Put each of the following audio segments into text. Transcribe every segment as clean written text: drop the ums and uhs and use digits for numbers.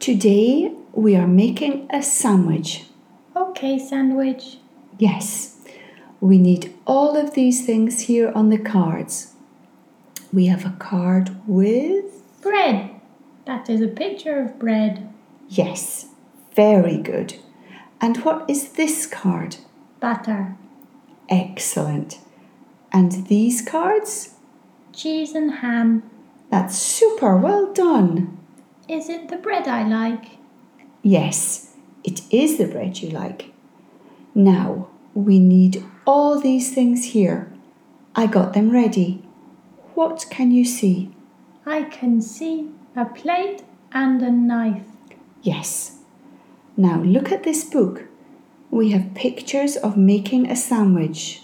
Today we are making a sandwich. Okay, sandwich. Yes, we need all of these things here on the cards. We have a card with... Bread. That is a picture of bread. Yes, very good. And what is this card? Butter. Excellent. And these cards? Cheese and ham. That's super, well done. Is it the bread I like? Yes, it is the bread you like. Now, we need all these things here. I got them ready. What can you see? I can see a plate and a knife. Yes. Now look at this book. We have pictures of making a sandwich.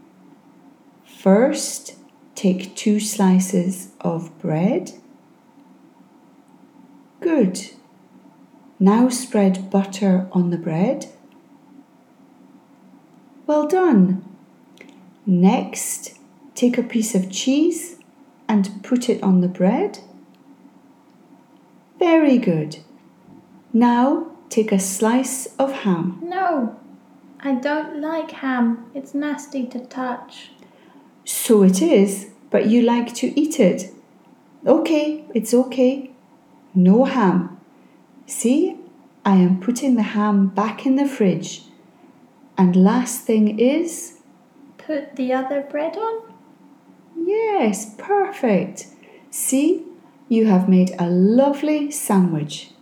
First, take 2 slices of bread. Good. Now spread butter on the bread. Well done. Next, take a piece of cheese and put it on the bread. Very good. Now take a slice of ham. No, I don't like ham. It's nasty to touch. So it is, but you like to eat it. Okay, it's okay. No ham. See, I am putting the ham back in the fridge. And last thing is... Put the other bread on? Yes, perfect. See, you have made a lovely sandwich.